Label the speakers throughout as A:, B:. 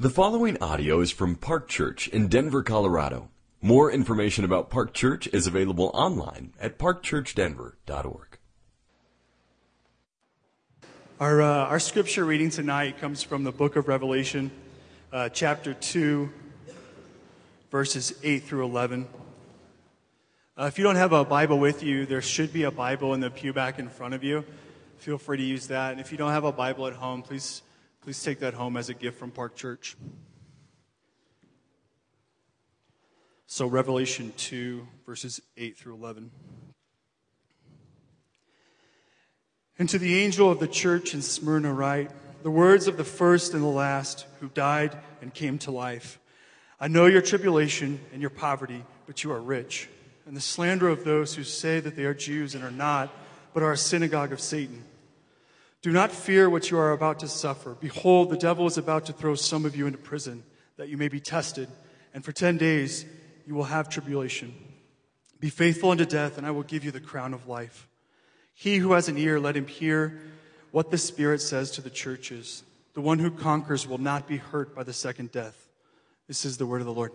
A: The following audio is from Park Church in Denver, Colorado. More information about Park Church is available online at parkchurchdenver.org.
B: Our scripture reading tonight comes from the book of Revelation, chapter 2, verses 8 through 11. If you don't have a Bible with you, there should be a Bible in the pew back in front of you. Feel free to use that. And if you don't have a Bible at home, please take that home as a gift from Park Church. So Revelation 2, verses 8 through 11. And to the angel of the church in Smyrna write, the words of the first and the last who died and came to life. I know your tribulation and your poverty, but you are rich, and the slander of those who say that they are Jews and are not, but are a synagogue of Satan. Do not fear what you are about to suffer. Behold, the devil is about to throw some of you into prison, that you may be tested, and for 10 days you will have tribulation. Be faithful unto death, and I will give you the crown of life. He who has an ear, let him hear what the Spirit says to the churches. The one who conquers will not be hurt by the second death. This is the word of the Lord.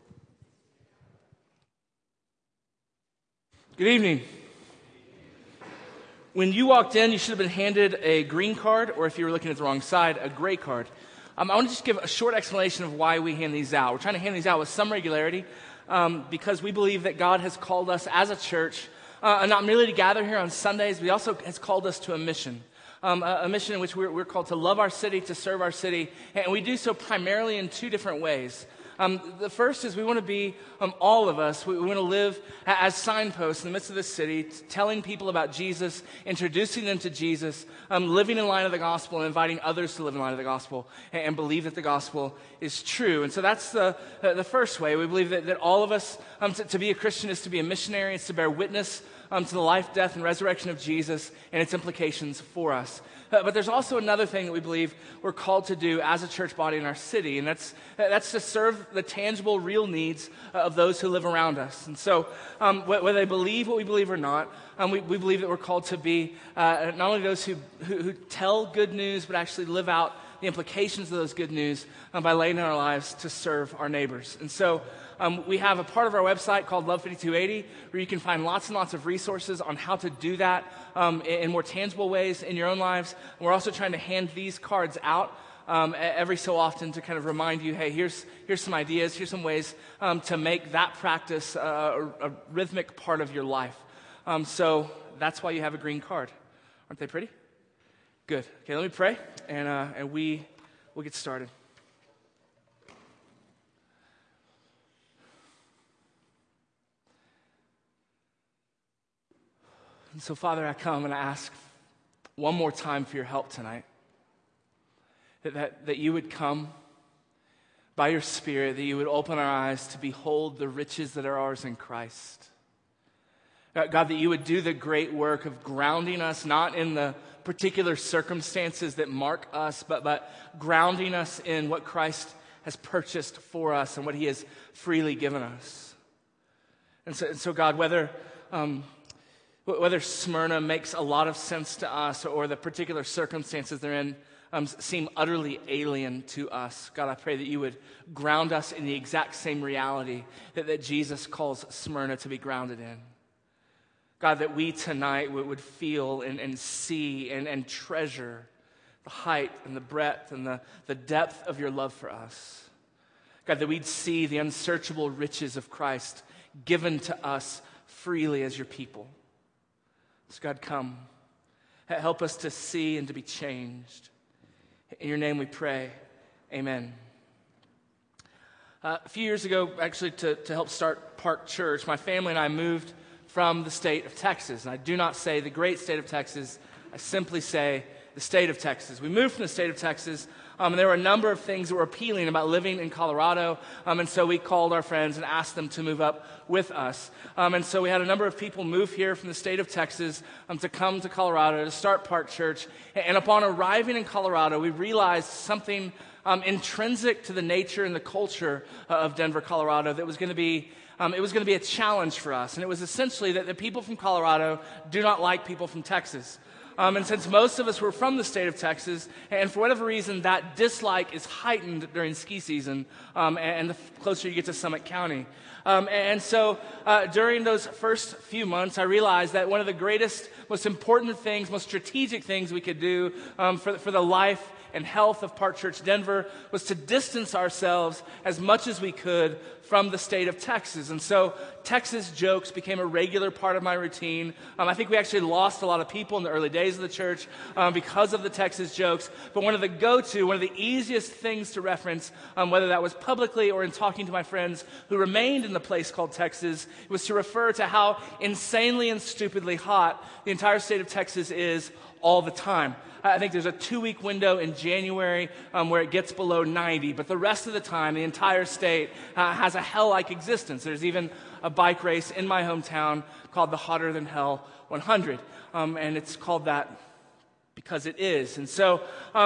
C: Good evening. When you walked in, you should have been handed a green card, or if you were looking at the wrong side, a gray card. I want to just give a short explanation of why we hand these out. We're trying to hand these out with some regularity because we believe that God has called us as a church, not merely to gather here on Sundays, but He also has called us to a mission. A mission in which we're called to love our city, to serve our city, and we do so primarily in two different ways. The first is we want to be, all of us, we want to live as signposts in the midst of this city, telling people about Jesus, introducing them to Jesus, living in line of the gospel and inviting others to live in line of the gospel and believe that the gospel is true. And so that's the first way. We believe that all of us, to be a Christian is to be a missionary, it's to bear witness to the life, death, and resurrection of Jesus and its implications for us. But there's also another thing that we believe we're called to do as a church body in our city, and that's to serve the tangible, real needs of those who live around us. And so whether they believe what we believe or not, we believe that we're called to be not only those who tell good news, but actually live out the implications of those good news by laying down our lives to serve our neighbors. And so we have a part of our website called Love 5280 where you can find lots and lots of resources on how to do that in more tangible ways in your own lives. And we're also trying to hand these cards out every so often to kind of remind you, hey, here's some ideas, here's some ways to make that practice a rhythmic part of your life. So that's why you have a green card. Aren't they pretty? Good. Okay, let me pray, and we'll get started. And so, Father, I come and I ask one more time for your help tonight. That you would come by your Spirit, that you would open our eyes to behold the riches that are ours in Christ. God, that you would do the great work of grounding us, not in the particular circumstances that mark us, but grounding us in what Christ has purchased for us and what He has freely given us. And so God, whether Smyrna makes a lot of sense to us or the particular circumstances they're in seem utterly alien to us, God, I pray that you would ground us in the exact same reality that Jesus calls Smyrna to be grounded in. God, that we tonight would feel and see and treasure the height and the breadth and the depth of your love for us. God, that we'd see the unsearchable riches of Christ given to us freely as your people. So God, come. Help us to see and to be changed. In your name we pray. Amen. A few years ago, actually, to help start Park Church, my family and I moved from the state of Texas. And I do not say the great state of Texas. I simply say the state of Texas. We moved from the state of Texas, and there were a number of things that were appealing about living in Colorado, and so we called our friends and asked them to move up with us. And so we had a number of people move here from the state of Texas to come to Colorado to start Park Church. And upon arriving in Colorado, we realized something intrinsic to the nature and the culture of Denver, Colorado, that was going to be a challenge for us. And it was essentially that the people from Colorado do not like people from Texas. And since most of us were from the state of Texas, and for whatever reason, that dislike is heightened during ski season, and the closer you get to Summit County. And so during those first few months, I realized that one of the greatest, most important things, most strategic things we could do for the life and health of Park Church Denver was to distance ourselves as much as we could from the state of Texas. And so Texas jokes became a regular part of my routine. I think we actually lost a lot of people in the early days of the church because of the Texas jokes. But one of the easiest things to reference, whether that was publicly or in talking to my friends who remained in the place called Texas, was to refer to how insanely and stupidly hot the entire state of Texas is all the time. I think there's a 2-week window in January where it gets below 90, but the rest of the time, the entire state has a hell-like existence. There's even a bike race in my hometown called the Hotter Than Hell 100, and it's called that because it is. And so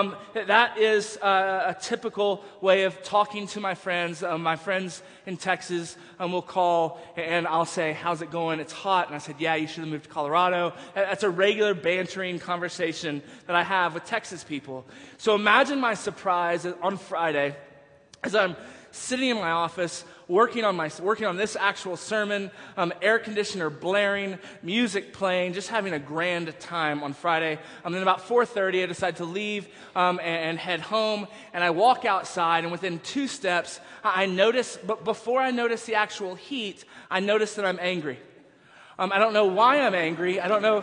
C: that is a typical way of talking to my friends. My friends in Texas will call, and I'll say, how's it going? It's hot. And I said, yeah, you should have moved to Colorado. That's a regular bantering conversation that I have with Texas people. So imagine my surprise on Friday as I'm sitting in my office working on this actual sermon, air conditioner blaring, music playing, just having a grand time on Friday. And then about 4:30, I decide to leave and head home. And I walk outside, and within 2 steps, I notice, but before I notice the actual heat, I notice that I'm angry. I don't know why I'm angry. I don't know.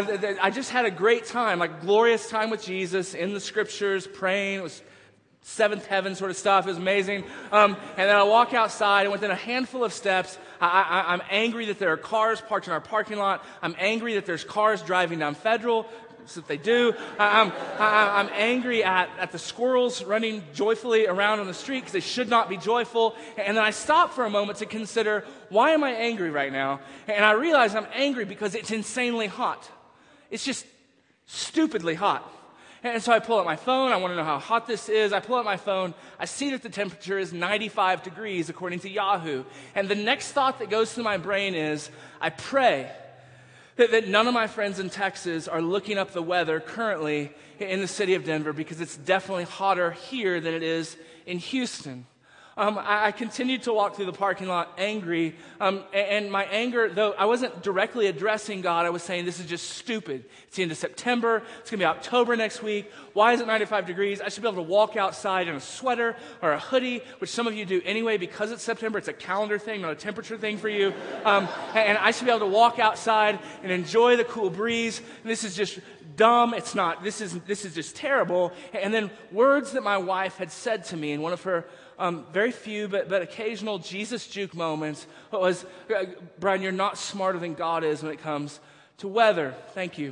C: I just had a great time, like glorious time with Jesus in the scriptures, praying. It was seventh heaven sort of stuff. It was amazing. And then I walk outside, and within a handful of steps, I'm angry that there are cars parked in our parking lot. I'm angry that there's cars driving down Federal. So if they do, I'm angry at the squirrels running joyfully around on the street because they should not be joyful. And then I stop for a moment to consider, why am I angry right now? And I realize I'm angry because it's insanely hot. It's just stupidly hot. And so I pull out my phone. I want to know how hot this is. I pull out my phone. I see that the temperature is 95 degrees according to Yahoo. And the next thought that goes through my brain is, I pray that none of my friends in Texas are looking up the weather currently in the city of Denver, because it's definitely hotter here than it is in Houston. I continued to walk through the parking lot angry, and my anger, though I wasn't directly addressing God, I was saying, this is just stupid. It's the end of September. It's going to be October next week. Why is it 95 degrees? I should be able to walk outside in a sweater or a hoodie, which some of you do anyway because it's September. It's a calendar thing, not a temperature thing for you. And I should be able to walk outside and enjoy the cool breeze. And this is just dumb. It's not. This is just terrible. And then words that my wife had said to me in one of her very few but occasional Jesus juke moments was, Brian, you're not smarter than God is when it comes to weather. Thank you.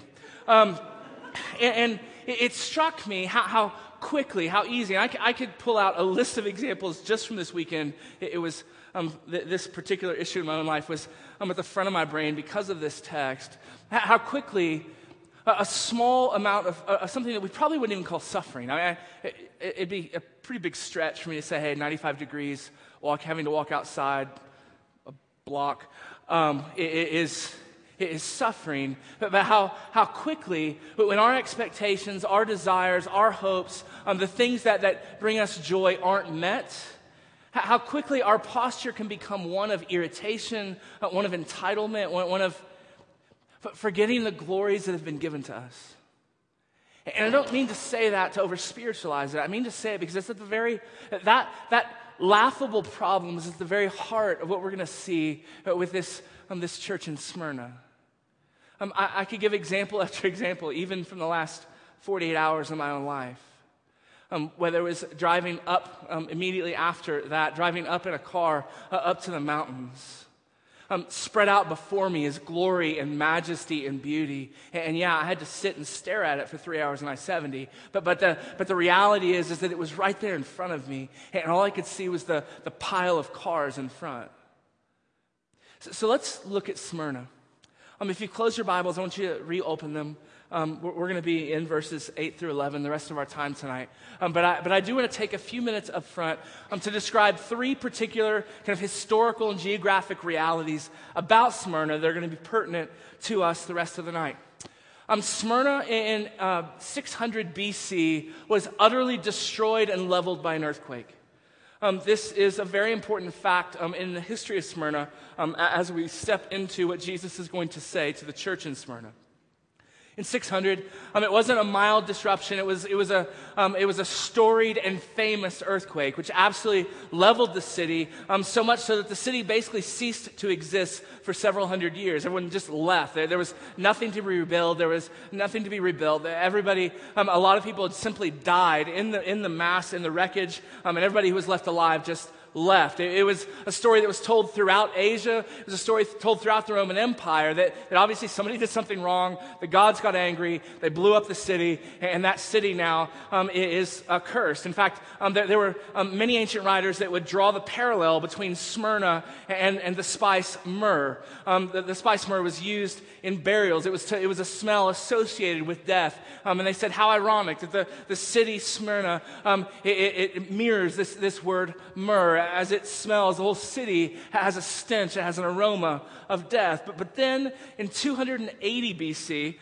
C: And it struck me how quickly, how easy. I could pull out a list of examples just from this weekend. It was this particular issue in my own life was at the front of my brain because of this text. How quickly a small amount of something that we probably wouldn't even call suffering. It'd be a pretty big stretch for me to say, hey, 95 degrees, having to walk outside a block, it is suffering. But how quickly, when our expectations, our desires, our hopes, the things that bring us joy aren't met, how quickly our posture can become one of irritation, one of entitlement, one of forgetting the glories that have been given to us. And I don't mean to say that to over-spiritualize it. I mean to say it because it's at the very, that laughable problem is at the very heart of what we're going to see with this church in Smyrna. I could give example after example, even from the last 48 hours of my own life. Whether it was driving up immediately after that, driving up in a car up to the mountains. Spread out before me is glory and majesty and beauty. And yeah, I had to sit and stare at it for 3 hours on I-70. But the reality is that it was right there in front of me. And all I could see was the pile of cars in front. So let's look at Smyrna. If you close your Bibles, I want you to reopen them. We're going to be in verses 8 through 11 the rest of our time tonight. But I do want to take a few minutes up front to describe 3 particular kind of historical and geographic realities about Smyrna that are going to be pertinent to us the rest of the night. Smyrna in 600 BC was utterly destroyed and leveled by an earthquake. This is a very important fact in the history of Smyrna as we step into what Jesus is going to say to the church in Smyrna. In 600, it wasn't a mild disruption. It was a storied and famous earthquake, which absolutely leveled the city, so much so that the city basically ceased to exist for several hundred years. Everyone just left. There was nothing to be rebuilt. There was nothing to be rebuilt. Everybody, a lot of people had simply died in the mass, in the wreckage, and everybody who was left alive just left. It was a story that was told throughout Asia. It was a story told throughout the Roman Empire that obviously somebody did something wrong. The gods got angry. They blew up the city, and that city now is cursed. In fact, there were many ancient writers that would draw the parallel between Smyrna and the spice myrrh. The spice myrrh was used in burials. It was a smell associated with death. And they said, how ironic that the city Smyrna, it mirrors this word myrrh. As it smells, the whole city has a stench, it has an aroma of death. But then in 280 BC,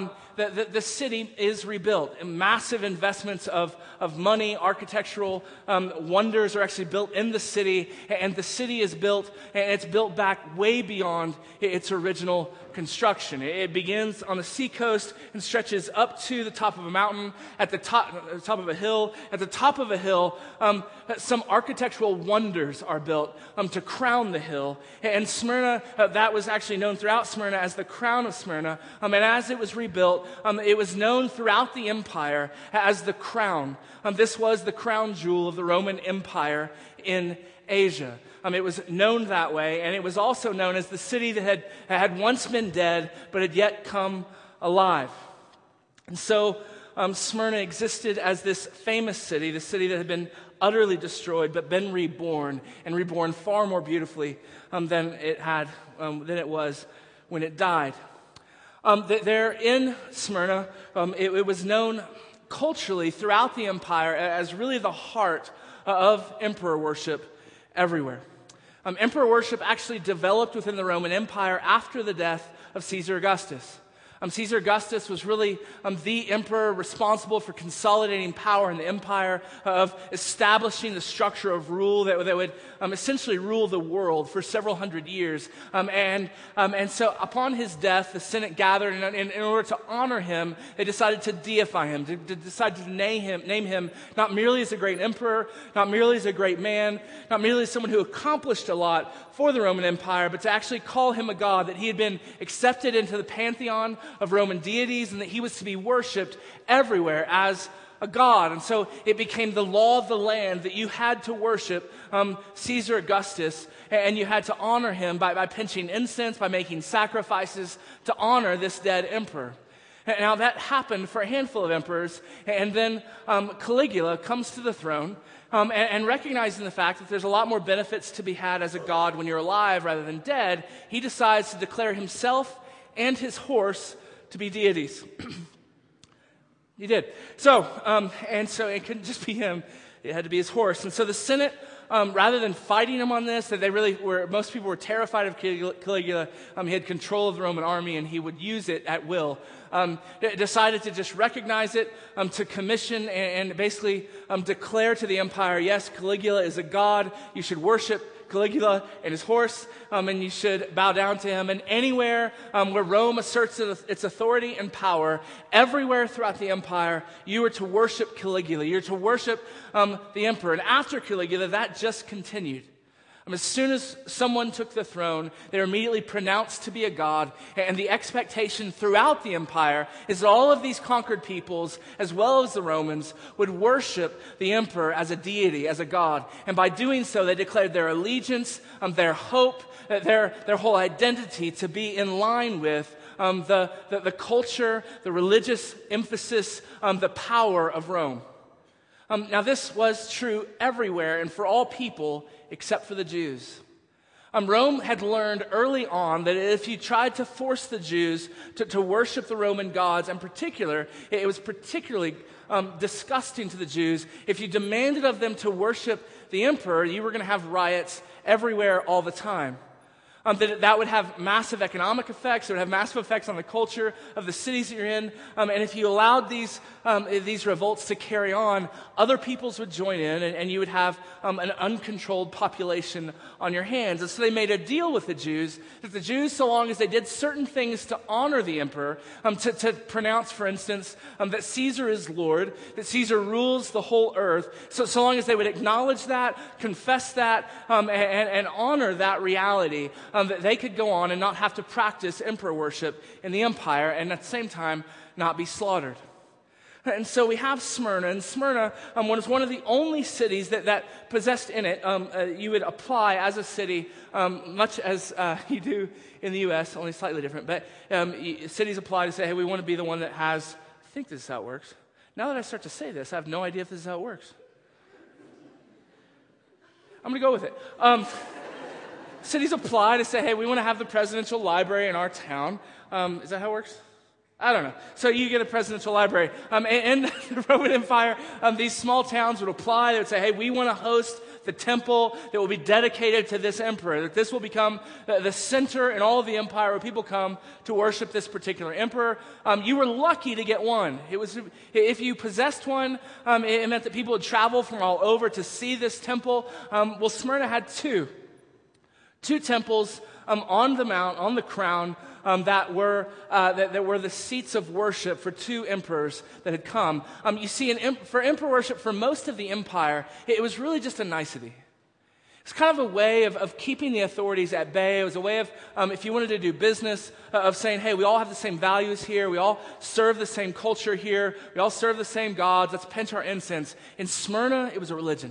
C: the city is rebuilt. Massive investments of money, architectural wonders are actually built in the city, and the city is built, and it's built back way beyond its original construction. It begins on the seacoast and stretches up to the top of a mountain, at the top of a hill. At the top of a hill, some architectural wonders are built to crown the hill. And Smyrna, that was actually known throughout Smyrna as the crown of Smyrna. And as it was rebuilt, it was known throughout the empire as the crown. This was the crown jewel of the Roman Empire in Asia. It was known that way, and it was also known as the city that had once been dead, but had yet come alive. And so Smyrna existed as this famous city, the city that had been utterly destroyed, but been reborn, and reborn far more beautifully than it was when it died. There in Smyrna, it was known culturally throughout the empire as really the heart of emperor worship everywhere. Emperor worship actually developed within the Roman Empire after the death of Caesar Augustus. Caesar Augustus was really the emperor responsible for consolidating power in the empire, of establishing the structure of rule that would essentially rule the world for several hundred years. And so upon his death, the Senate gathered, and in order to honor him, they decided to deify him, to decide to name him not merely as a great emperor, not merely as a great man, not merely as someone who accomplished a lot for the Roman Empire, but to actually call him a god, that he had been accepted into the pantheon of Roman deities, and that he was to be worshipped everywhere as a god. And so it became the law of the land that you had to worship Caesar Augustus, and you had to honor him by pinching incense, by making sacrifices to honor this dead emperor. And now that happened for a handful of emperors, and then Caligula comes to the throne, and recognizing the fact that there's a lot more benefits to be had as a god when you're alive rather than dead, he decides to declare himself and his horse to be deities. He did. So it couldn't just be him. It had to be his horse. And so the Senate, rather than fighting him on this, that most people were terrified of Caligula. He had control of the Roman army, and he would use it at will. Decided to just recognize it, to commission and basically declare to the empire, yes, Caligula is a god. You should worship Caligula and his horse, and you should bow down to him. And anywhere where Rome asserts its authority and power, everywhere throughout the empire, you are to worship Caligula. You're to worship the emperor. And after Caligula, that just continued. As soon as someone took the throne, they were immediately pronounced to be a god, and the expectation throughout the empire is that all of these conquered peoples, as well as the Romans, would worship the emperor as a deity, as a god. And by doing so, they declared their allegiance, their hope, their whole identity to be in line with the culture, the religious emphasis, the power of Rome. Now, this was true everywhere and for all people except for the Jews. Rome had learned early on that if you tried to force the Jews to worship the Roman gods, in particular, it was particularly disgusting to the Jews. If you demanded of them to worship the emperor, you were going to have riots everywhere all the time. that would have massive economic effects. It would have massive effects on the culture of the cities that you're in. And if you allowed these revolts to carry on, other peoples would join in, and you would have an uncontrolled population on your hands. And so they made a deal with the Jews, that the Jews, so long as they did certain things to honor the emperor, to pronounce, for instance, that Caesar is Lord, that Caesar rules the whole earth, so long as they would acknowledge that, confess that, and honor that reality, that they could go on and not have to practice emperor worship in the empire, and at the same time not be slaughtered. And so we have Smyrna, and Smyrna was one of the only cities that possessed in it, you would apply as a city, much as you do in the U.S., only slightly different, but cities apply to say, hey, we want to be the one that has, I think this is how it works. Now that I start to say this, I have no idea if this is how it works. I'm going to go with it. Cities apply to say, hey, we want to have the presidential library in our town. Is that how it works? I don't know. So you get a presidential library. In the Roman Empire, these small towns would apply. They would say, hey, we want to host the temple that will be dedicated to this emperor, that this will become the center in all of the empire where people come to worship this particular emperor. You were lucky to get one. If you possessed one, it meant that people would travel from all over to see this temple. Well, Smyrna had two temples on the mount, on the crown, that were the seats of worship for two emperors that had come. You see, for emperor worship, for most of the empire, it was really just a nicety. It's kind of a way of keeping the authorities at bay. It was a way of, if you wanted to do business, of saying, hey, we all have the same values here. We all serve the same culture here. We all serve the same gods. Let's pinch our incense. In Smyrna, it was a religion.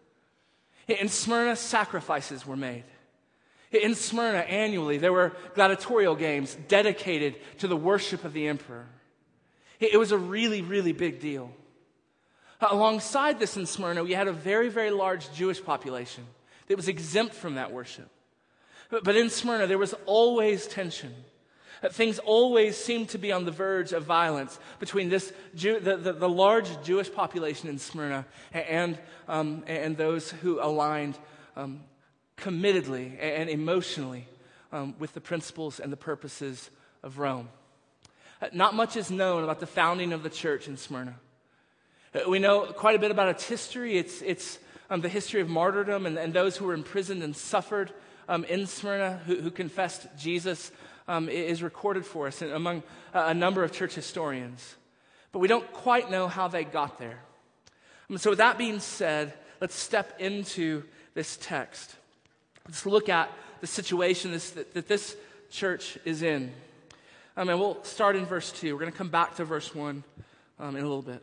C: In Smyrna, sacrifices were made. In Smyrna, annually, there were gladiatorial games dedicated to the worship of the emperor. It was a really, really big deal. Alongside this in Smyrna, we had a very, very large Jewish population that was exempt from that worship. But in Smyrna, there was always tension. Things always seemed to be on the verge of violence between the large Jewish population in Smyrna and those who aligned committedly and emotionally with the principles and the purposes of Rome. Not much is known about the founding of the church in Smyrna. We know quite a bit about its history. It's the history of martyrdom and those who were imprisoned and suffered in Smyrna who confessed Jesus is recorded for us among a number of church historians. But we don't quite know how they got there. So with that being said, let's step into this text. Let's look at the situation that this church is in. And we'll start in verse 2. We're going to come back to verse 1 in a little bit.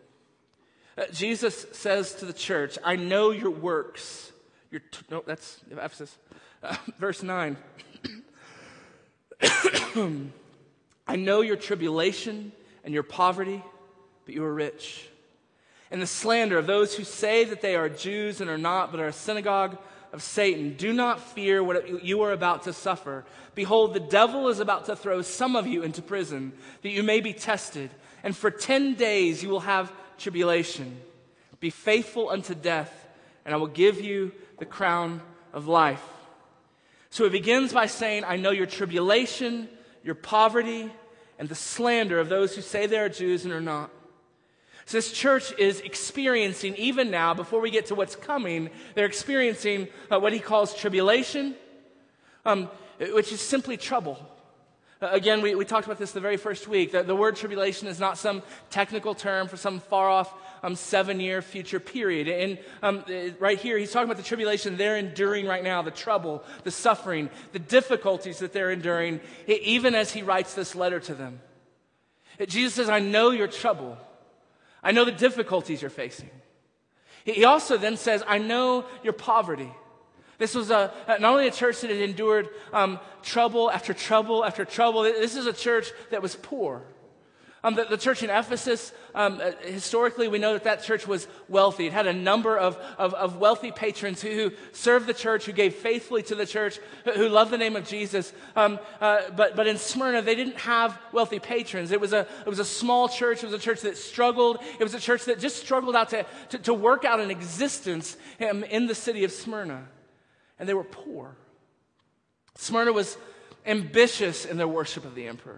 C: Jesus says to the church, I know your works. That's Ephesus. Verse 9. I know your tribulation and your poverty, but you are rich. And the slander of those who say that they are Jews and are not, but are a synagogue of Satan. Do not fear what you are about to suffer. Behold, the devil is about to throw some of you into prison, that you may be tested. And for 10 days you will have tribulation. Be faithful unto death, and I will give you the crown of life. So it begins by saying, I know your tribulation, your poverty, and the slander of those who say they are Jews and are not. So this church is experiencing, even now, before we get to what's coming, they're experiencing what he calls tribulation, which is simply trouble. Again, we talked about this the very first week. The word tribulation is not some technical term for some far-off 7-year future period. And right here, he's talking about the tribulation they're enduring right now, the trouble, the suffering, the difficulties that they're enduring, even as he writes this letter to them. Jesus says, I know your trouble. I know the difficulties you're facing. He also then says, I know your poverty. This was not only a church that had endured trouble after trouble after trouble. This is a church that was poor. The church in Ephesus, historically, we know that church was wealthy. It had a number of wealthy patrons who served the church, who gave faithfully to the church, who loved the name of Jesus. But in Smyrna, they didn't have wealthy patrons. It was a small church. It was a church that struggled. It was a church that just struggled out to work out an existence in the city of Smyrna. And they were poor. Smyrna was ambitious in their worship of the emperor.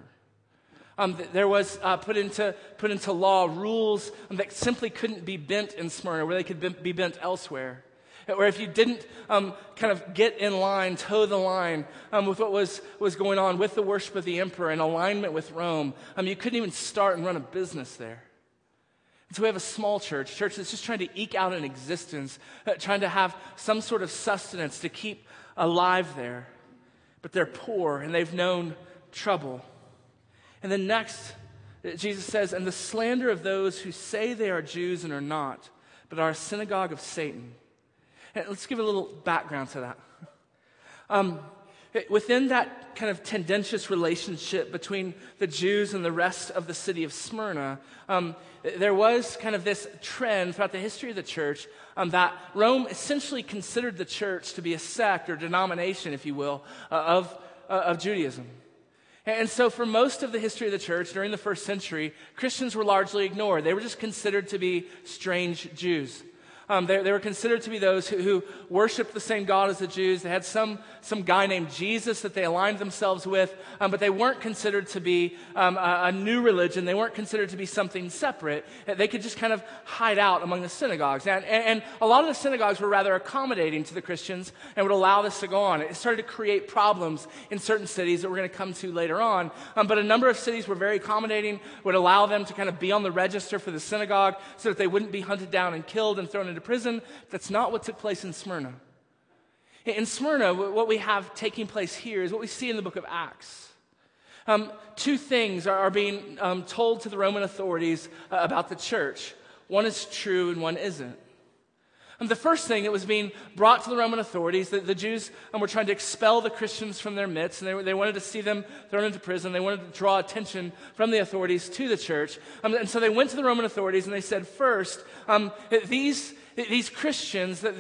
C: There was put into law rules that simply couldn't be bent in Smyrna, where they could be bent elsewhere. Or if you didn't kind of get in line, toe the line with what was going on with the worship of the emperor in alignment with Rome, you couldn't even start and run a business there. And so we have a small church that's just trying to eke out an existence, trying to have some sort of sustenance to keep alive there. But they're poor and they've known trouble. And then next, Jesus says, and the slander of those who say they are Jews and are not, but are a synagogue of Satan. And let's give a little background to that. Within that kind of tendentious relationship between the Jews and the rest of the city of Smyrna, there was kind of this trend throughout the history of the church that Rome essentially considered the church to be a sect or denomination, if you will, of Judaism. And so for most of the history of the church during the first century, Christians were largely ignored. They were just considered to be strange Jews. They were considered to be those who worshiped the same God as the Jews. They had some guy named Jesus that they aligned themselves with, but they weren't considered to be a new religion. They weren't considered to be something separate. They could just kind of hide out among the synagogues. And a lot of the synagogues were rather accommodating to the Christians and would allow this to go on. It started to create problems in certain cities that we're going to come to later on. But a number of cities were very accommodating, would allow them to kind of be on the register for the synagogue so that they wouldn't be hunted down and killed and thrown into prison. That's not what took place in Smyrna. In Smyrna, what we have taking place here is what we see in the book of Acts. Two things are being told to the Roman authorities about the church. One is true and one isn't. The first thing that was being brought to the Roman authorities, the Jews were trying to expel the Christians from their midst, and they wanted to see them thrown into prison. They wanted to draw attention from the authorities to the church. And so they went to the Roman authorities and they said, first, these Christians, that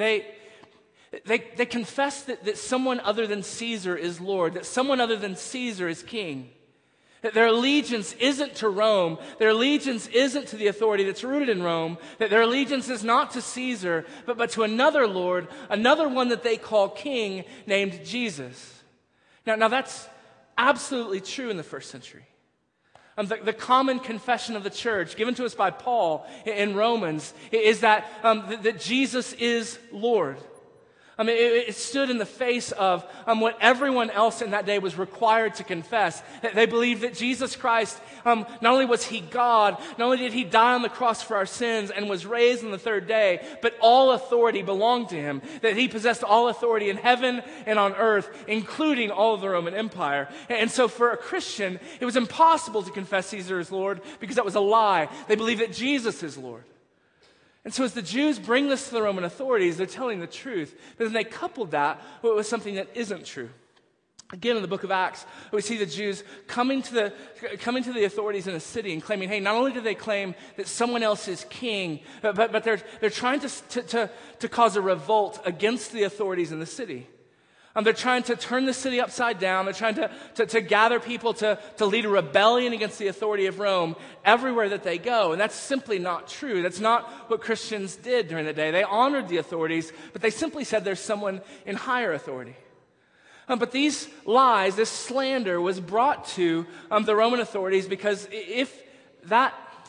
C: they confess that someone other than Caesar is Lord, that someone other than Caesar is king. That their allegiance isn't to Rome. Their allegiance isn't to the authority that's rooted in Rome. That their allegiance is not to Caesar, but to another Lord, another one that they call king, named Jesus. Now that's absolutely true in the first century. The common confession of the church, given to us by Paul in Romans, is that Jesus is Lord. It stood in the face of what everyone else in that day was required to confess. They believed that Jesus Christ, not only was he God, not only did he die on the cross for our sins and was raised on the third day, but all authority belonged to him. That he possessed all authority in heaven and on earth, including all of the Roman Empire. And so for a Christian, it was impossible to confess Caesar as Lord because that was a lie. They believed that Jesus is Lord. And so as the Jews bring this to the Roman authorities, they're telling the truth. But then they coupled that with something that isn't true. Again, in the book of Acts, we see the Jews coming to the authorities in a city and claiming, hey, not only do they claim that someone else is king, but they're trying to cause a revolt against the authorities in the city. They're trying to turn the city upside down. They're trying to gather people to lead a rebellion against the authority of Rome everywhere that they go. And that's simply not true. That's not what Christians did during the day. They honored the authorities, but they simply said there's someone in higher authority. But these lies, this slander was brought to the Roman authorities because if that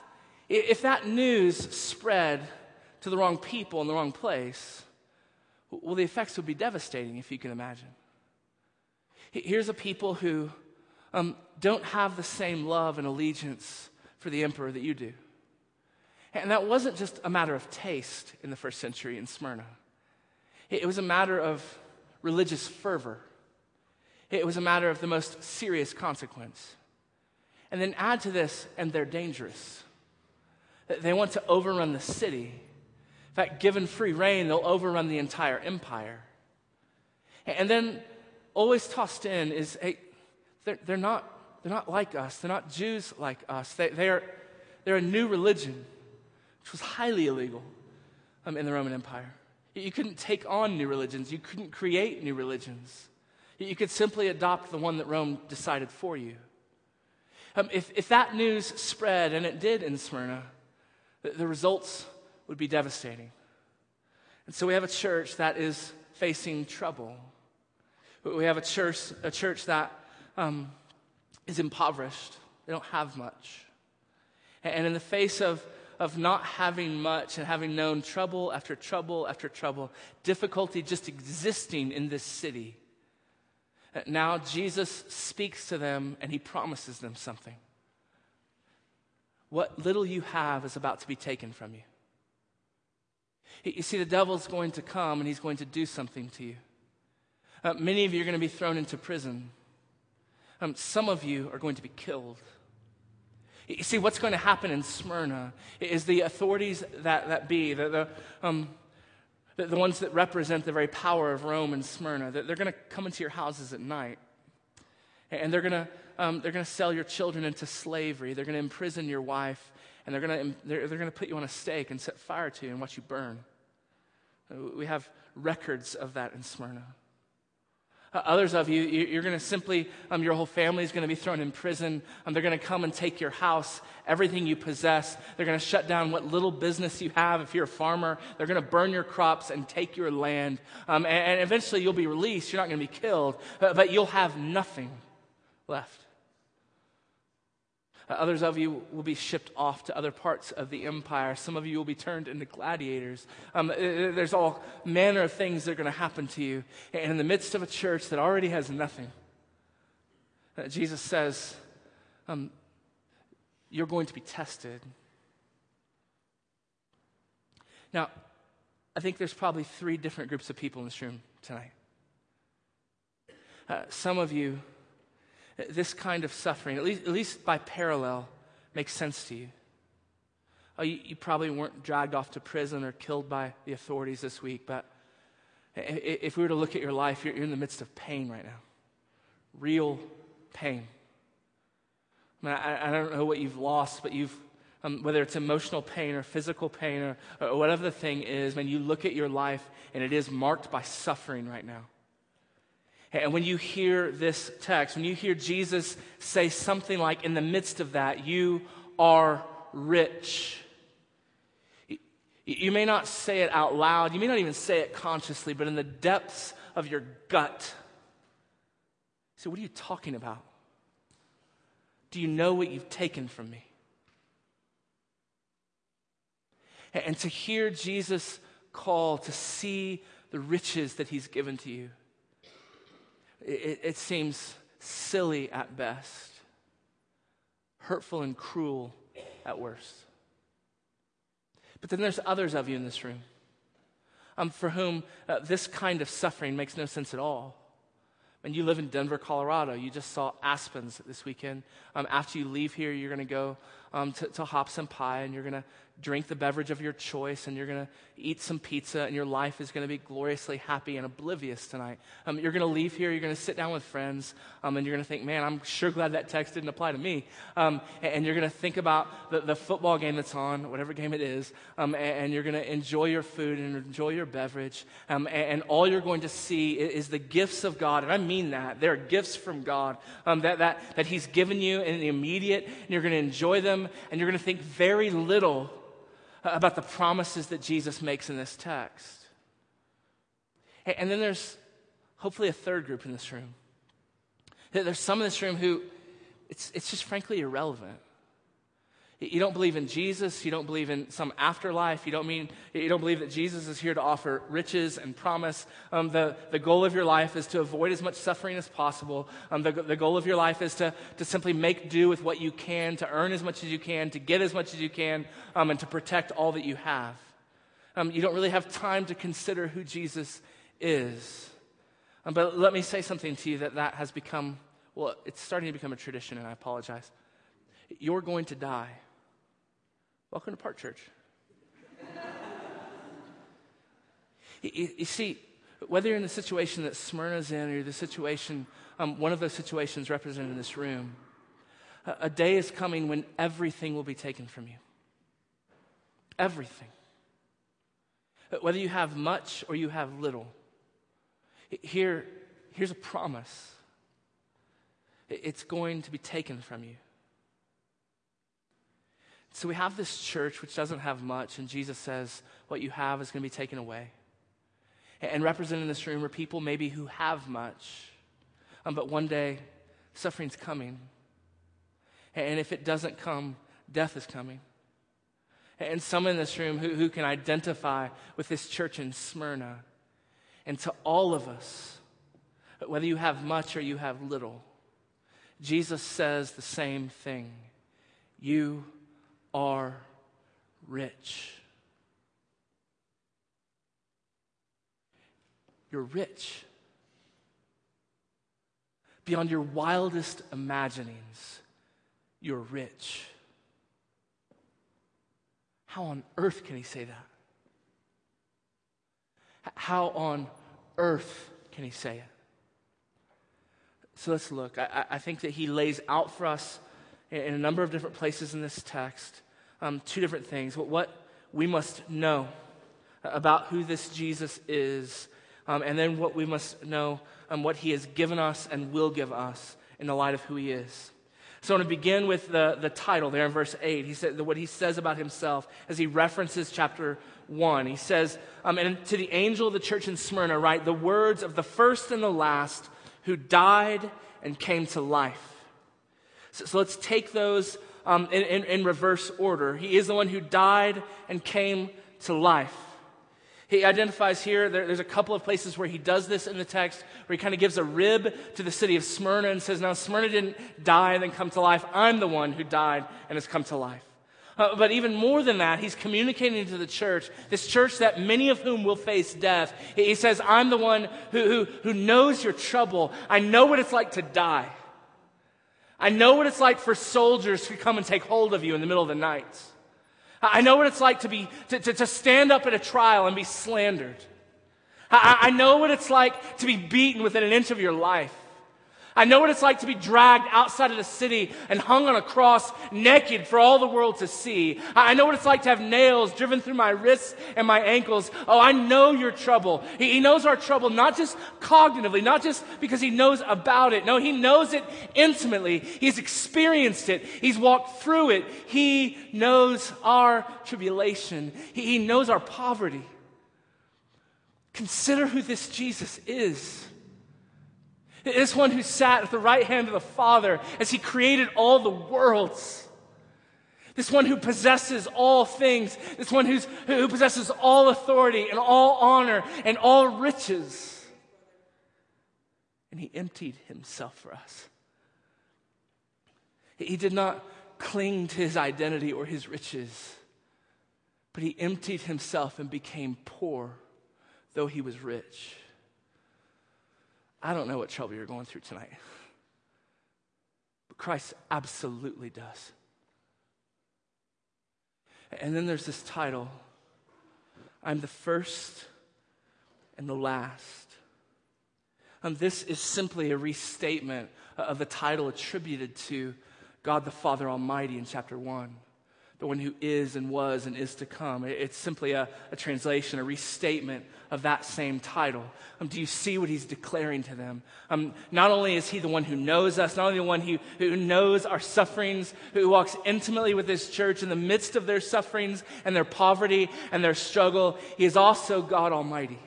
C: news spread to the wrong people in the wrong place, well, the effects would be devastating, if you can imagine. Here's a people who don't have the same love and allegiance for the emperor that you do. And that wasn't just a matter of taste in the first century in Smyrna. It was a matter of religious fervor. It was a matter of the most serious consequence. And then add to this, and they're dangerous. They want to overrun the city. In fact, given free reign, they'll overrun the entire empire. And then always tossed in is, hey, they're not like us. They're not Jews like us. They're a new religion, which was highly illegal in the Roman Empire. You couldn't take on new religions. You couldn't create new religions. You could simply adopt the one that Rome decided for you. If that news spread, and it did in Smyrna, the results would be devastating. And so we have a church that is facing trouble. We have a church that is impoverished. They don't have much. And in the face of not having much and having known trouble after trouble after trouble, difficulty just existing in this city, now Jesus speaks to them and he promises them something. What little you have is about to be taken from you. You see, the devil's going to come and he's going to do something to you. Many of you are going to be thrown into prison. Some of you are going to be killed. You see, what's going to happen in Smyrna is the authorities that be, the ones that represent the very power of Rome and Smyrna, that they're going to come into your houses at night, and they're going to sell your children into slavery. They're going to imprison your wife, and they're going to put you on a stake and set fire to you and watch you burn. We have records of that in Smyrna. Others of you, you're going to simply, your whole family is going to be thrown in prison. They're going to come and take your house, everything you possess. They're going to shut down what little business you have. If you're a farmer, they're going to burn your crops and take your land. And eventually you'll be released. You're not going to be killed, but you'll have nothing left. Others of you will be shipped off to other parts of the empire. Some of you will be turned into gladiators. There's all manner of things that are going to happen to you. And in the midst of a church that already has nothing, Jesus says, you're going to be tested. Now, I think there's probably 3 different groups of people in this room tonight. Some of you, this kind of suffering, at least by parallel, makes sense to you. You probably weren't dragged off to prison or killed by the authorities this week, but if we were to look at your life, you're in the midst of pain right now. Real pain. I don't know what you've lost, but whether it's emotional pain or physical pain or whatever the thing is, man, you look at your life and it is marked by suffering right now. And when you hear this text, when you hear Jesus say something like, in the midst of that, you are rich. You may not say it out loud. You may not even say it consciously, but in the depths of your gut. So what are you talking about? Do you know what you've taken from me? And to hear Jesus call to see the riches that he's given to you, it seems silly at best, hurtful and cruel at worst. But then there's others of you in this room for whom this kind of suffering makes no sense at all. And you live in Denver, Colorado. You just saw Aspens this weekend. After you leave here, you're going to go to Hops and Pie, and you're going to drink the beverage of your choice, and you're going to eat some pizza, and your life is going to be gloriously happy and oblivious tonight. You're going to leave here, you're going to sit down with friends, and you're going to think, man, I'm sure glad that text didn't apply to me. And you're going to think about the football game that's on, whatever game it is, and you're going to enjoy your food and enjoy your beverage, and all you're going to see is the gifts of God, and I mean that. They're gifts from God that he's given you in the immediate, and you're going to enjoy them, and you're going to think very little about the promises that Jesus makes in this text. And then there's hopefully a third group in this room. There's some in this room who it's just frankly irrelevant. You don't believe in Jesus. You don't believe in some afterlife. You don't believe that Jesus is here to offer riches and promise. The goal of your life is to avoid as much suffering as possible. The goal of your life is to simply make do with what you can, to earn as much as you can, to get as much as you can, and to protect all that you have. You don't really have time to consider who Jesus is. But let me say something to you that has become, well, it's starting to become a tradition, and I apologize. You're going to die. Welcome to Park Church. You see, whether you're in the situation that Smyrna's in or the situation, one of those situations represented in this room, a day is coming when everything will be taken from you. Everything. Whether you have much or you have little. Here's a promise. It's going to be taken from you. So we have this church which doesn't have much, and Jesus says what you have is going to be taken away. And represented in this room are people maybe who have much, But one day, suffering's coming. And if it doesn't come, death is coming. And some in this room who can identify with this church in Smyrna. And to all of us, whether you have much or you have little, Jesus says the same thing. You are rich. You're rich. Beyond your wildest imaginings, you're rich. How on earth can he say that? How on earth can he say it? So let's look. I think that he lays out for us in a number of different places in this text two different things. What we must know about who this Jesus is, and then what we must know what he has given us and will give us in the light of who he is. So I want to begin with the title there in verse 8. He said what he says about himself as he references chapter 1. He says, and to the angel of the church in Smyrna, write the words of the first and the last who died and came to life. So let's take those in reverse order. He is the one who died and came to life. He identifies here, there's a couple of places where he does this in the text, where he kind of gives a rib to the city of Smyrna and says, now Smyrna didn't die and then come to life. I'm the one who died and has come to life. But even more than that, he's communicating to the church, this church that many of whom will face death. He says, I'm the one who knows your trouble. I know what it's like to die. I know what it's like for soldiers to come and take hold of you in the middle of the night. I know what it's like to stand up at a trial and be slandered. I know what it's like to be beaten within an inch of your life. I know what it's like to be dragged outside of the city and hung on a cross naked for all the world to see. I know what it's like to have nails driven through my wrists and my ankles. Oh, I know your trouble. He knows our trouble, not just cognitively, not just because he knows about it. No, he knows it intimately. He's experienced it. He's walked through it. He knows our tribulation. He knows our poverty. Consider who this Jesus is. This one who sat at the right hand of the Father as he created all the worlds. This one who possesses all things. This one who possesses all authority and all honor and all riches. And he emptied himself for us. He did not cling to his identity or his riches, but he emptied himself and became poor, though he was rich. I don't know what trouble you're going through tonight, but Christ absolutely does. And then there's this title, I'm the first and the last. This is simply a restatement of the title attributed to God the Father Almighty in chapter 1. The one who is and was and is to come. It's simply a translation, a restatement of that same title. Do you see what he's declaring to them? Not only is he the one who knows us, not only the one who knows our sufferings, who walks intimately with his church in the midst of their sufferings and their poverty and their struggle, he is also God Almighty.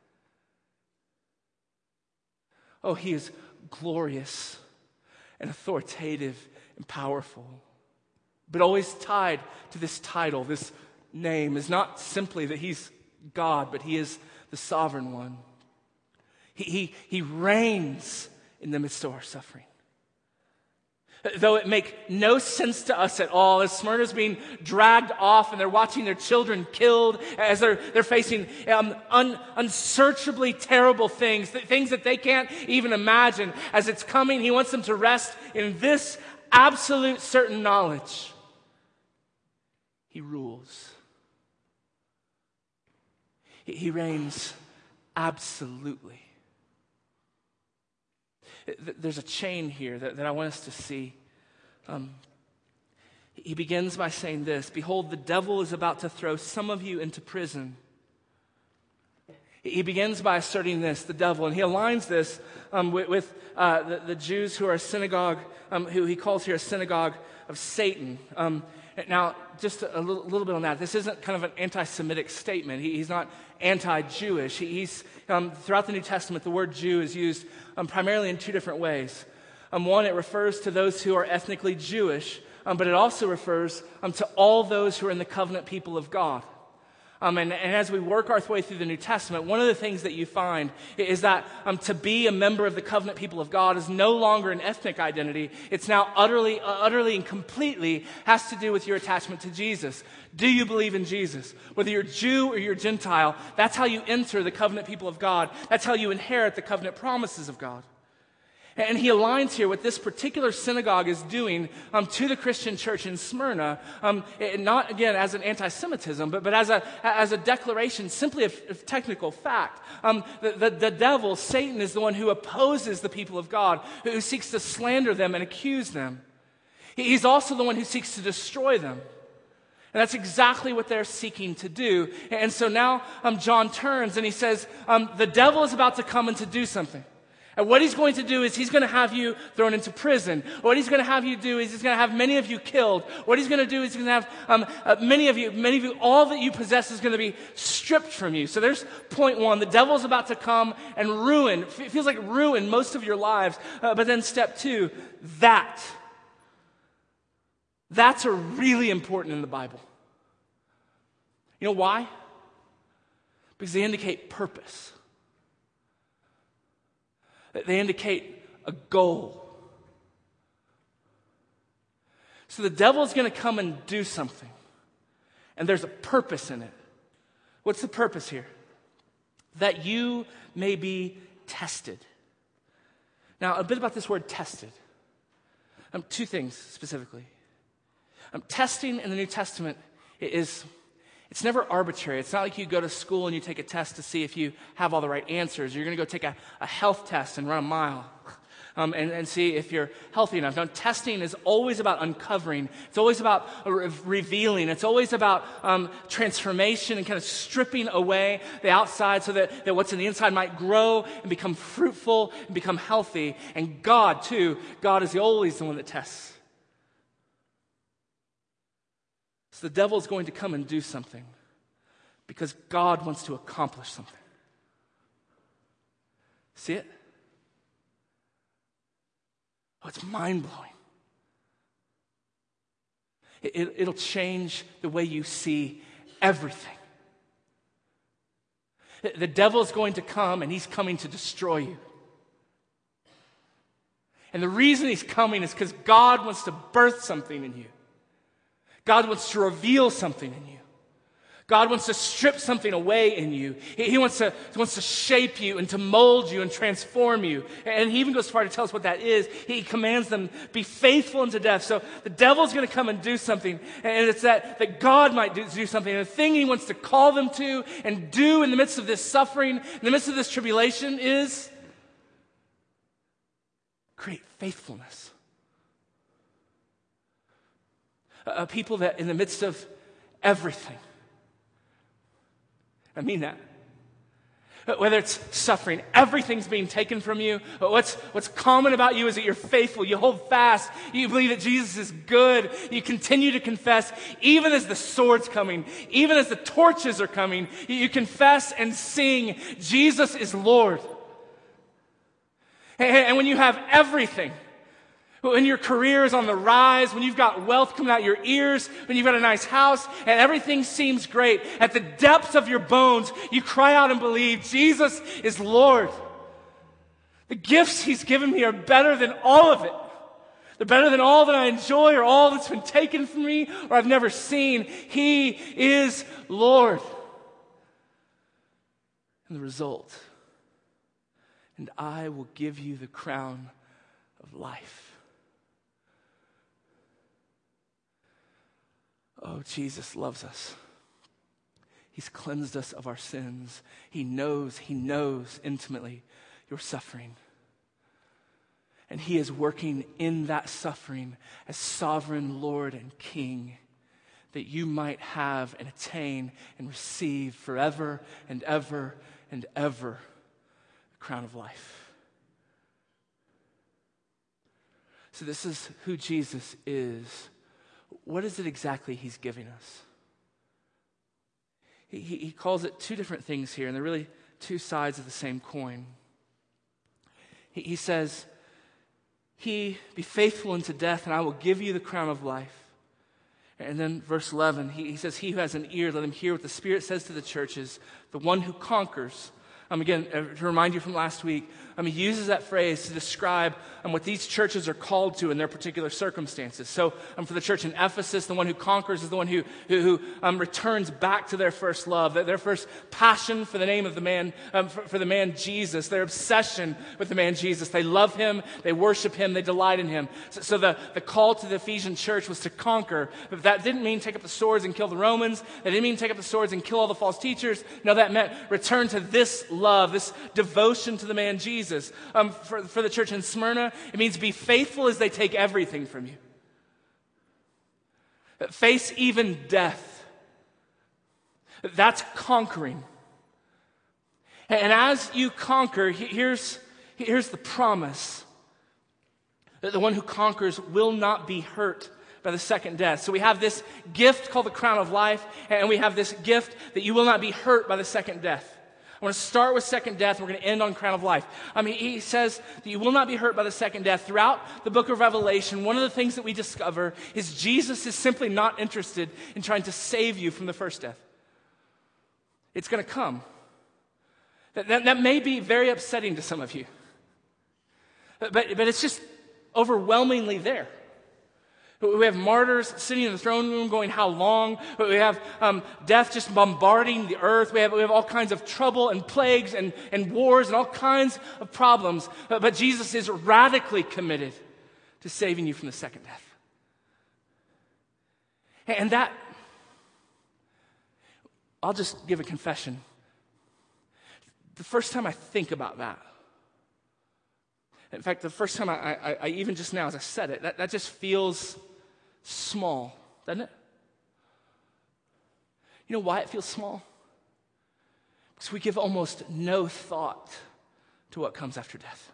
C: Oh, he is glorious and authoritative and powerful. But always tied to this title, this name, is not simply that he's God, but he is the sovereign one. He reigns in the midst of our suffering. Though it make no sense to us at all, as Smyrna's being dragged off and they're watching their children killed, as they're facing unsearchably terrible things that they can't even imagine. As it's coming, he wants them to rest in this absolute certain knowledge. He rules. He reigns absolutely. There's a chain here that I want us to see. He begins by saying this, behold, the devil is about to throw some of you into prison. He begins by asserting this, the devil, and he aligns this with the Jews who are a synagogue, who he calls here a synagogue of Satan. Now, just a little bit on that. This isn't kind of an anti-Semitic statement. He's not anti-Jewish. He's throughout the New Testament, the word Jew is used primarily in two different ways. One, it refers to those who are ethnically Jewish, but it also refers to all those who are in the covenant people of God. And as we work our way through the New Testament, one of the things that you find is that to be a member of the covenant people of God is no longer an ethnic identity. It's now utterly and completely has to do with your attachment to Jesus. Do you believe in Jesus? Whether you're Jew or you're Gentile, that's how you enter the covenant people of God. That's how you inherit the covenant promises of God. And he aligns here what this particular synagogue is doing to the Christian church in Smyrna, not, again, as an anti-Semitism, but as a declaration simply of technical fact. The devil, Satan, is the one who opposes the people of God, who seeks to slander them and accuse them. He's also the one who seeks to destroy them. And that's exactly what they're seeking to do. And so now John turns and he says, the devil is about to come and to do something. And what he's going to do is he's going to have you thrown into prison. What he's going to have you do is he's going to have many of you killed. What he's going to do is he's going to have many of you, all that you possess is going to be stripped from you. So there's point one. The devil's about to come and ruin, it feels like ruin most of your lives. But then step two, that's a really important in the Bible. You know why? Because they indicate purpose. They indicate a goal. So the devil's going to come and do something. And there's a purpose in it. What's the purpose here? That you may be tested. Now, a bit about this word tested. Two things specifically. Testing in the New Testament it's never arbitrary. It's not like you go to school and you take a test to see if you have all the right answers. You're going to go take a health test and run a mile and see if you're healthy enough. Now, testing is always about uncovering. It's always about revealing. It's always about transformation and kind of stripping away the outside so that what's in the inside might grow and become fruitful and become healthy. And God, too, God is always the one that tests. So the devil is going to come and do something because God wants to accomplish something. See it? Oh, it's mind-blowing. It'll change the way you see everything. The devil is going to come and he's coming to destroy you. And the reason he's coming is because God wants to birth something in you. God wants to reveal something in you. God wants to strip something away in you. He wants to shape you and to mold you and transform you. And he even goes far to tell us what that is. He commands them, be faithful unto death. So the devil's going to come and do something. And it's that God might do something. And the thing he wants to call them to and do in the midst of this suffering, in the midst of this tribulation is create faithfulness. A people that in the midst of everything, I mean that. Whether it's suffering, everything's being taken from you. What's common about you is that you're faithful. You hold fast. You believe that Jesus is good. You continue to confess, even as the sword's coming, even as the torches are coming. You confess and sing, Jesus is Lord. And when you have everything, when your career is on the rise, when you've got wealth coming out your ears, when you've got a nice house, and everything seems great, at the depths of your bones, you cry out and believe, Jesus is Lord. The gifts he's given me are better than all of it. They're better than all that I enjoy or all that's been taken from me or I've never seen. He is Lord. And the result, and I will give you the crown of life. Oh, Jesus loves us. He's cleansed us of our sins. He knows intimately your suffering. And he is working in that suffering as sovereign Lord and King, that you might have and attain and receive forever and ever and ever the crown of life. So this is who Jesus is. what is it exactly he's giving us? He calls it two different things here, and they're really two sides of the same coin. He says, be faithful unto death, and I will give you the crown of life. And then verse 11, he says, he who has an ear, let him hear what the Spirit says to the churches. The one who conquers. Again, to remind you from last week, he uses that phrase to describe what these churches are called to in their particular circumstances. So for the church in Ephesus, the one who conquers is the one who returns back to their first love, their first passion for the name of the man, for the man Jesus, their obsession with the man Jesus. They love him, they worship him, they delight in him. So the call to the Ephesian church was to conquer. But that didn't mean take up the swords and kill the Romans. That didn't mean take up the swords and kill all the false teachers. No, that meant return to this love, this devotion to the man Jesus. For the church in Smyrna, it means be faithful as they take everything from you. Face even death. That's conquering. And as you conquer, here's the promise. That the one who conquers will not be hurt by the second death. So we have this gift called the crown of life, and we have this gift that you will not be hurt by the second death. I want to start with second death, and we're going to end on crown of life. He says that you will not be hurt by the second death. Throughout the book of Revelation, one of the things that we discover is Jesus is simply not interested in trying to save you from the first death. It's going to come. That may be very upsetting to some of you. But it's just overwhelmingly there. We have martyrs sitting in the throne room going, how long? We have death just bombarding the earth. We have all kinds of trouble and plagues and wars and all kinds of problems. But Jesus is radically committed to saving you from the second death. And that, I'll just give a confession. The first time I think about that, in fact, the first time I even just now as I said it, that just feels small, doesn't it? You know why it feels small? Because we give almost no thought to what comes after death.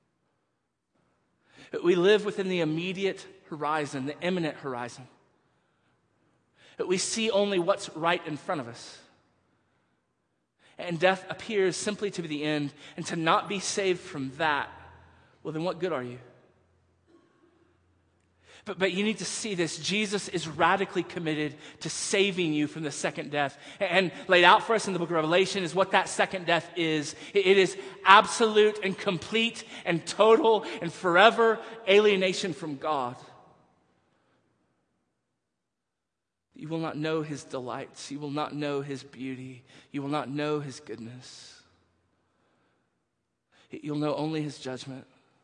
C: We live within the immediate horizon, the imminent horizon. We see only what's right in front of us. And death appears simply to be the end, and to not be saved from that, well, then what good are you? But you need to see this. Jesus is radically committed to saving you from the second death. And laid out for us in the book of Revelation is what that second death is. It is absolute and complete and total and forever alienation from God. You will not know his delights. You will not know his beauty. You will not know his goodness. You'll know only his judgment.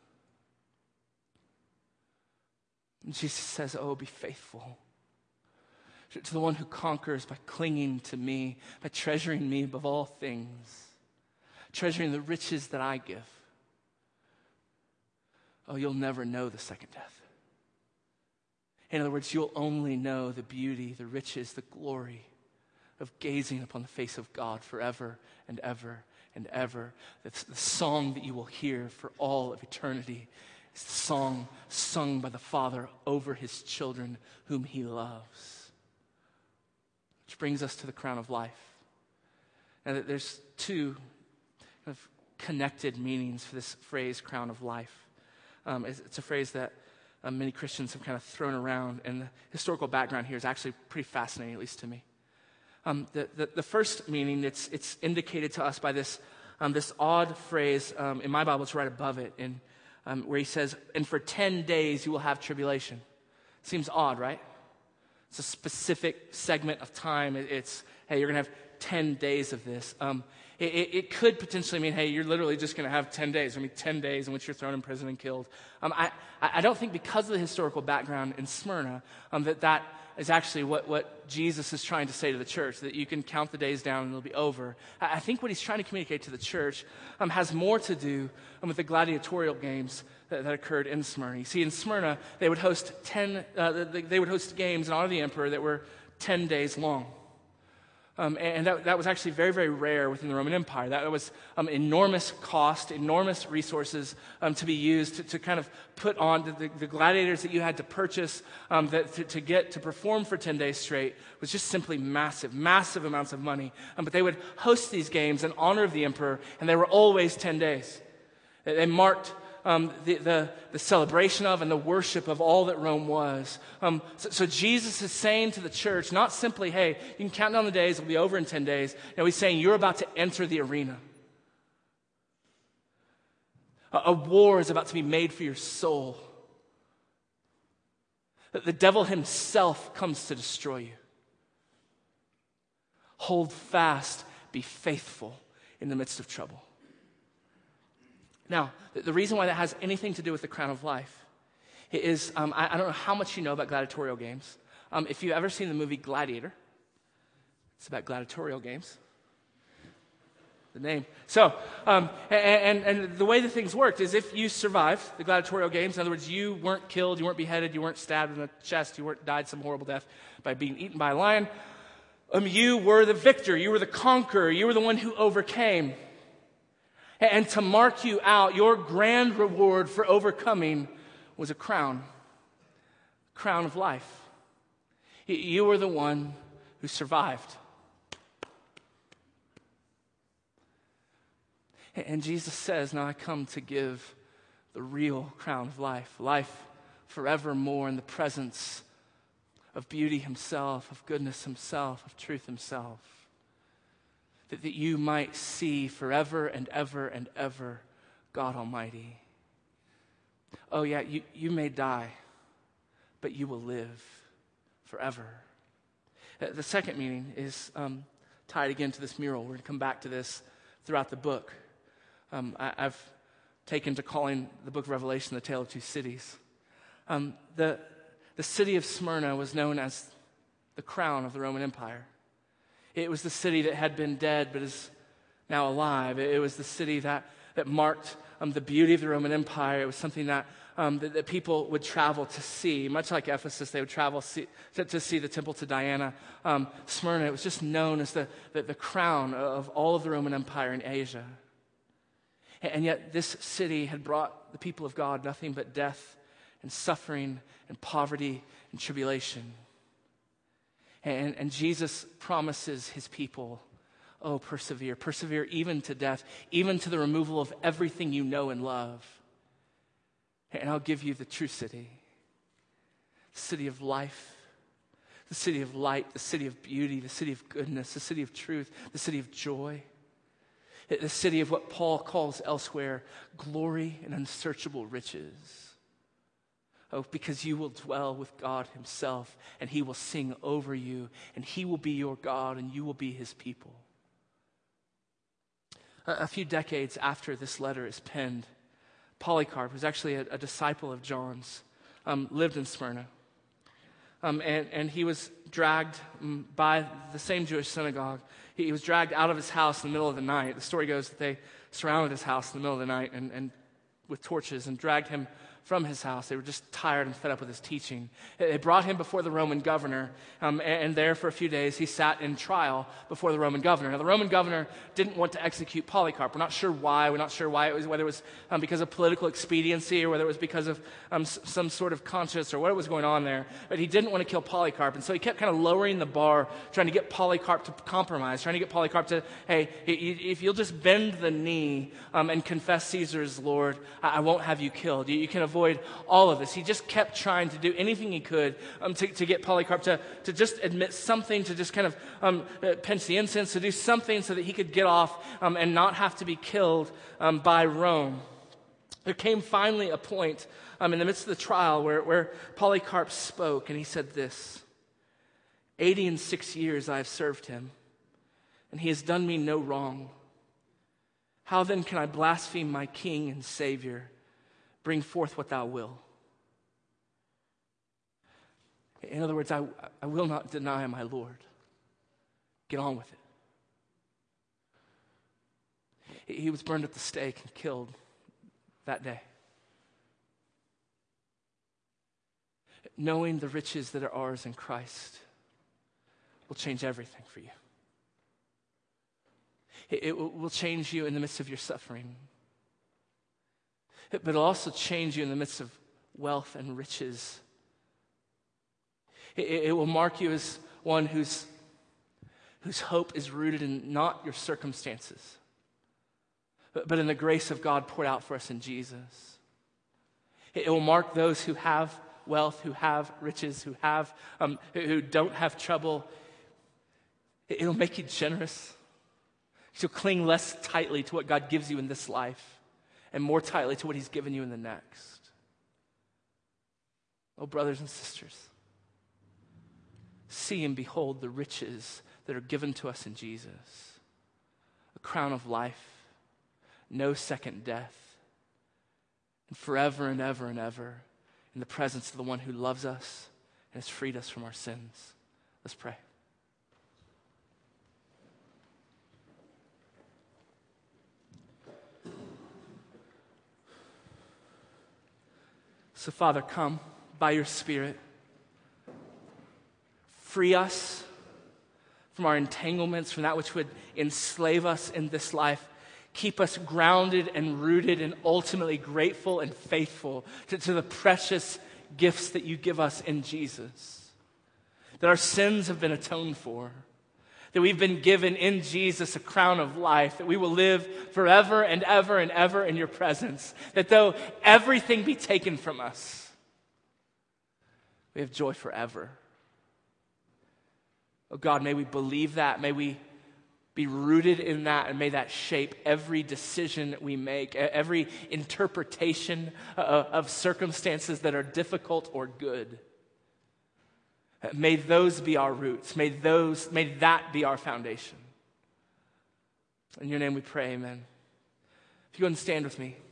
C: And Jesus says, oh, be faithful to the one who conquers by clinging to me, by treasuring me above all things, treasuring the riches that I give. Oh, you'll never know the second death. In other words, you'll only know the beauty, the riches, the glory of gazing upon the face of God forever and ever and ever. It's the song that you will hear for all of eternity. It's the song sung by the Father over his children whom he loves. Which brings us to the crown of life. Now, there's two kind of connected meanings for this phrase, crown of life. It's a phrase that many Christians have kind of thrown around, and the historical background here is actually pretty fascinating, at least to me. The first meaning, it's indicated to us by this odd phrase, in my Bible it's right above it, where he says, and for 10 days you will have tribulation. Seems odd, right? It's a specific segment of time. It's, hey, you're going to have 10 days of this. It could potentially mean, hey, you're literally just going to have 10 days. 10 days in which you're thrown in prison and killed. I don't think because of the historical background in Smyrna that is actually what Jesus is trying to say to the church, that you can count the days down and it'll be over. I think what he's trying to communicate to the church has more to do with the gladiatorial games that occurred in Smyrna. You see, in Smyrna, they would host games in honor of the emperor that were 10 days long. And that was actually very, very rare within the Roman Empire. That was enormous cost, enormous resources to be used to kind of put on the gladiators that you had to purchase to get to perform for 10 days straight was just simply massive, massive amounts of money. But they would host these games in honor of the emperor, and they were always 10 days. They marked the celebration of and the worship of all that Rome was. So Jesus is saying to the church, not simply, hey, you can count down the days, it'll be over in 10 days. No, he's saying you're about to enter the arena. A war is about to be made for your soul. The devil himself comes to destroy you. Hold fast, be faithful in the midst of trouble. Now, the reason why that has anything to do with the crown of life is, I don't know how much you know about gladiatorial games. If you've ever seen the movie Gladiator, it's about gladiatorial games. The name. So, and the way the things worked is if you survived the gladiatorial games, in other words, you weren't killed, you weren't beheaded, you weren't stabbed in the chest, you weren't died some horrible death by being eaten by a lion, you were the victor, you were the conqueror, you were the one who overcame. And to mark you out, your grand reward for overcoming was a crown of life. You were the one who survived. And Jesus says, now I come to give the real crown of life, life forevermore in the presence of beauty himself, of goodness himself, of truth himself. That you might see forever and ever God Almighty. Oh yeah, you may die, but you will live forever. The second meaning is tied again to this mural. We're going to come back to this throughout the book. I've taken to calling the book of Revelation the Tale of Two Cities. The city of Smyrna was known as the crown of the Roman Empire. It was the city that had been dead but is now alive. It was the city that marked the beauty of the Roman Empire. It was something that people would travel to see. Much like Ephesus, they would travel to see the temple to Diana. Smyrna, it was just known as the crown of all of the Roman Empire in Asia. And yet this city had brought the people of God nothing but death and suffering and poverty and tribulation. And Jesus promises his people, oh, persevere. Persevere even to death, even to the removal of everything you know and love. And I'll give you the true city. The city of life, the city of light, the city of beauty, the city of goodness, the city of truth, the city of joy. The city of what Paul calls elsewhere, glory and unsearchable riches. Oh, because you will dwell with God himself, and he will sing over you, and he will be your God, and you will be his people. A few decades after this letter is penned, Polycarp, who's actually a disciple of John's, lived in Smyrna. And he was dragged by the same Jewish synagogue. He was dragged out of his house in the middle of the night. The story goes that they surrounded his house in the middle of the night and with torches and dragged him from his house. They were just tired and fed up with his teaching. They brought him before the Roman governor, and there for a few days he sat in trial before the Roman governor. Now the Roman governor didn't want to execute Polycarp. We're not sure why. We're not sure why it was, whether it was because of political expediency or whether it was because of some sort of conscience or what was going on there. But he didn't want to kill Polycarp, and so he kept kind of lowering the bar, trying to get Polycarp to compromise, trying to get Polycarp to, hey, if you'll just bend the knee and confess Caesar is Lord, I won't have you killed. You can avoid all of this. He just kept trying to do anything he could to get Polycarp to just admit something, to just kind of pinch the incense, to do something so that he could get off and not have to be killed by Rome. There came finally a point in the midst of the trial where Polycarp spoke, and he said this: 86 years I have served him, and he has done me no wrong. How then can I blaspheme my King and Savior? Bring forth what thou wilt. In other words, I will not deny my Lord. Get on with it. He was burned at the stake and killed that day. Knowing the riches that are ours in Christ will change everything for you. It will change you in the midst of your suffering. But it'll also change you in the midst of wealth and riches. It will mark you as one whose hope is rooted in not your circumstances, but in the grace of God poured out for us in Jesus. It will mark those who have wealth, who have riches, who don't have trouble. It'll make you generous. You'll cling less tightly to what God gives you in this life and more tightly to what he's given you in the next. Oh, brothers and sisters, see and behold the riches that are given to us in Jesus. A crown of life, no second death, and forever and ever and ever in the presence of the one who loves us and has freed us from our sins. Let's pray. So, Father, come by your Spirit. Free us from our entanglements, from that which would enslave us in this life. Keep us grounded and rooted and ultimately grateful and faithful to the precious gifts that you give us in Jesus. That our sins have been atoned for. That we've been given in Jesus a crown of life. That we will live forever and ever and ever in your presence. That though everything be taken from us, we have joy forever. Oh God, may we believe that. May we be rooted in that, and may that shape every decision we make, every interpretation of circumstances that are difficult or good. May those be our roots. May that be our foundation. In your name we pray, amen. If you go and stand with me.